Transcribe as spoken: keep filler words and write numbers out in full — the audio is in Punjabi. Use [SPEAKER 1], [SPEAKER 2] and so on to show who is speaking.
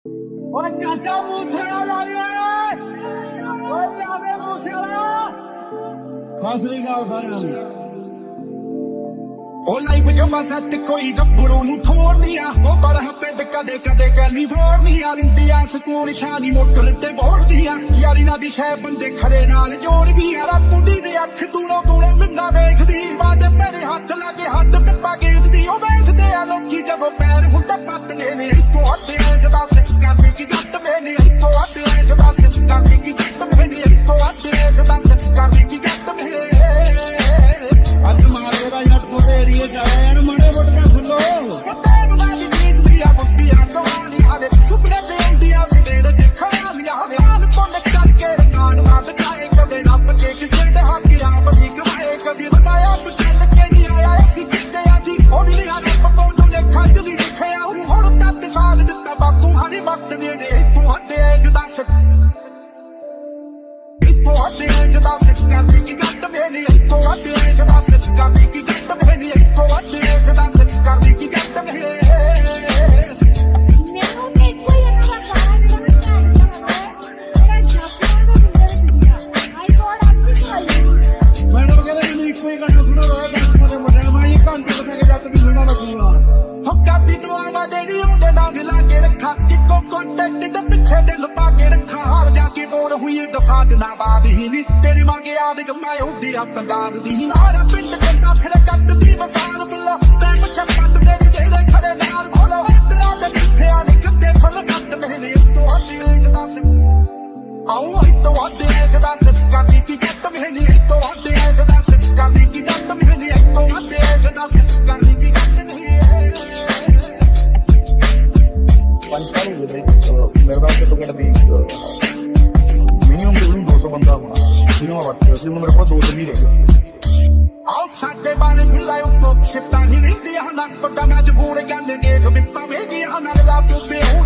[SPEAKER 1] ਓਏ ਚਾਚਾ ਮੂਸੇਵਾਲਾ ਆ ਗਿਆ ਓਏ ਲਿਆਵੇ ਮੂਸੇਵਾਲਾ ਖਾਸਰੀ ਗਾਲ ਸਾਰਿਆਂ ਨੂੰ
[SPEAKER 2] ਉਹ ਲਾਈਫ ਜਮਾ ਸੱਤ ਕੋਈ ਗੱਭਰੂ ਨੂੰ ਥੋੜਦੀਆਂ ਉਹ ਬਰਹ ਪਿੰਡ ਕਦੇ ਕਦੇ ਕੈਲੀਫੋਰਨੀਆ ਰਿੰਦੀਆਂ ਸਕੂਲ ਸ਼ਾਨੀ ਮੋਟਰ ਤੇ ਬੋੜਦੀਆਂ ਯਾਰੀ ਨਾਲ ਦੀ ਸ਼ੈ ਬੰਦੇ ਖਰੇ ਨਾਲ ਜੋੜਦੀਆਂ ਰੱਬੁੰਦੀ ਦੇ ਅੱਖ ਦੂਰੋਂ ਦੂਰੋਂ ਮਿੰਨਾ ਵੇਖਦੀ ਬਾਦ ਮੇਰੇ ਹੱਥ ਲਾਗੇ ਹੱਥ ਟੱਪਾ ਗੇੜਦੀ ਉਹ ਵੇਖਦੇ ਆ ਲੋਕੀ ਜਦੋਂ ਪੈਰ ਹੁੰਦਾ ਪੱਤਨੇ ਨੇ ਇੱਕੋ ਹੱਥੇ ਜਦਾ ਸਿੱਖ ਕਰਦੀ ਕੀ ਗੱਟ ਮੈਨੇ ਇੱਕੋ ਹੱਥੇ ਜਦਾ ਸਿੱਖ ਕਰਦੀ ਕੀ ਗੱਟ ਮੈਨੇ ਇੱਕੋ ਹੱਥੇ ਜਦਾ ਸਿੱਖ ਕਰਦੀ ਕੀ ਗੱਟ ਮੈਨੇ
[SPEAKER 1] ਅੱਜ ਮਾਰੇ ਦਾ ਜੱਟ ਕੋਟੇ ਏਰੀਏ ਚ ਆਇਆ ਇਹਨੂੰ ਮੜੇ ਮੁੱਟ ਕੇ ਸੁਣੋ
[SPEAKER 2] ਕਿਤੇ ਵਾਲੀ ਚੀਜ਼ ਵੀ ਆ ਬੁੱਧੀਆਂ ਕਹਾਣੀ ਹਾਲੇ ਸੁਪਨੇ ਦੇ ਇੰਡੀਆ ਸੀ ਦੇ ਦੇ ਖਾਲੀਆਂ ਹਾਲੇ ਆਨ ਕੋਲ ਕਰਕੇ ਰਕਾਨ ਮਾਰ ਬਚਾਏ ਕਦੇ ਰੱਬ ਕੇ ਕਿਸੇ ਦੇ ਹੱਕ ਆਪ ਦੀ ਕਮਾਏ ਕਦੀ ਰਮਾਇਆ ਬਚਲ ਕੇ ਨਹੀਂ ਆਇਆ ਅਸੀਂ ਕਿਤੇ ਅਸੀਂ ਉਹ ਵੀ ਆ ਰੱਬ ਕੋਲ ਜੋ ਲੇਖਾ ਜਲੀ ਲਿਖਿਆ ਉਹ ਹੁਣ ਤੱਕ ਸਾਲ ਦਿੱਤਾ ਬਾਪੂ ਹਾਰੇ ਵਕਤ ਦੇ ਨੇ ਇੱਕੋ ਹੱਦੇ ਜਦਾ ਸਿੱਖ ਇੱਕੋ ਹੱਦੇ ਜਦਾ ਸਿੱਖ ਕਰਦੀ ਕੀ ਗੱਟ ਮੈਨੇ ਇੱਕੋ ਹੱਦੇ ਜਦਾ ਸਿੱਖ ਕਰਦੀ ਕੀ ਗੱਟ ਮੈਨੇ ਇੱਕੋ ਹੱਦੇ ਜਦਾ ਸਿੱਖ ਕਰਦੀ ਕੀ ਗੱਟ ਮੈਨੇ
[SPEAKER 3] ਮੈਨੂੰ ਤੇ ਕੋਈ ਇਹਨਾਂ ਦਾ ਸਾਰਾ ਜਿਹੜਾ ਚਾਹੀਦਾ ਮੇਰਾ ਜਾਪਾਂ ਦਾ ਮੁੰਡਾ ਤੁਸੀਂ ਆਈ ਗੋਡ ਆਪਣੀ ਚਲਾਈ
[SPEAKER 1] ਮੈਡਮ ਕਹਿੰਦੇ ਮੈਨੂੰ ਇੱਕੋ ਹੀ ਗਾਣਾ ਸੁਣਾ ਰੋਇਆ ਗਾਣਾ ਦੇ ਮੁੰਡੇ ਨੂੰ ਮੈਂ ਇਹ ਘੰਟੇ ਬਤਾ ਕੇ ਜੱਟ ਵੀ ਸੁਣਾ ਲੱਗੂਗਾ
[SPEAKER 2] ਹੁੱਕਾ ਦੀ ਦੁਆਵਾਂ ਦੇਣੀ ਉਹਦੇ ਨਾਲ ਲਾ ਕੇ ਰੱਖਾਂ ਇੱਕੋ ਕੰਟੈਕਟ ਦੇ ਪਿੱਛੇ ਦਿਲ ਪਾ ਕੇ ਰੱਖਾਂ ਹਾਰ ਜਾ ਕੇ ਮੋੜ ਹੋਈ ਦਸਾਂ ਦਿਨਾਂ ਬਾਅਦ ਹੀ ਨੀ ਤੇਰੀ ਮੰਗ ਯਾਦ ਕਮਾਏ ਹੁੰਦੀ ਆ ਪੰਜਾਬ ਦੀ ਸਾਰਾ ਪਿੰਡ ਚੰਗਾ ਫਿਰ ਕੱਟ ਦੀ ਮਸਾਨ ਬੁੱਲਾ ਟਾਈਮ ਛੱਪਤ ਦੇ ਜਿਹੜੇ ਖੜੇ ਨਾਲ ਖੋਲੋ ਤੇਰਾ ਦੇ ਕਿੱਥਿਆਂ ਨੇ ਕਿੱਥੇ ਫਲ ਕੱਟ ਮੈਨੇ ਇੱਕੋ ਹੱਦੇ ਜਦਾ ਸਿੱਖ ਆਓ ਇੱਕੋ ਹੱਦੇ ਜਦਾ ਸਿੱਖ ਕਰਦੀ ਕੀ ਗੱਟ ਮੈਨੇ ਇੱਕੋ ਹੱਦੇ ਜਦਾ ਸਿੱਖ ਕਰਦੀ ਕੀ ਗੱਟ ਮੈਨੇ ਇੱਕੋ ਹੱਦੇ ਜਦਾ ਸਿੱਖ ਕਰਦੀ ਕੀ ਗੱਟ ਨਹੀਂ
[SPEAKER 4] ਪੰਚਾਲੀ ਦੇ ਮੇਰੇ ਨਾਲ ਕਿਤੋਂ ਕਿਤੇ ਵੀ ਮਿਨੀਮਮ ਦੇ ਦੋ ਸੌ ਬੰਦਾ ਹੋਣਾ ਜਿਹਨੂੰ ਮੈਂ ਵਰਤਿਆ ਸੀ ਮੇਰੇ ਕੋਲ ਦੋ ਤਿੰਨ ਹੀ ਰਹਿ ਗਏ
[SPEAKER 2] ਆਓ ਸਾਡੇ ਬਾਰੇ ਭੁੱਲਾਏ ਉੱਤੋਂ ਸਿਫਤਾਂ ਹੀ ਰਹਿੰਦੀਆਂ ਨੱਕ ਪੱਟਾ ਮਜਬੂਰ ਕਹਿੰਦੇ ਗੇਟ ਵਿੱਚ ਪਵੇਗੀ ਨਾਲ ਲਾ ਪੁੱਤੇ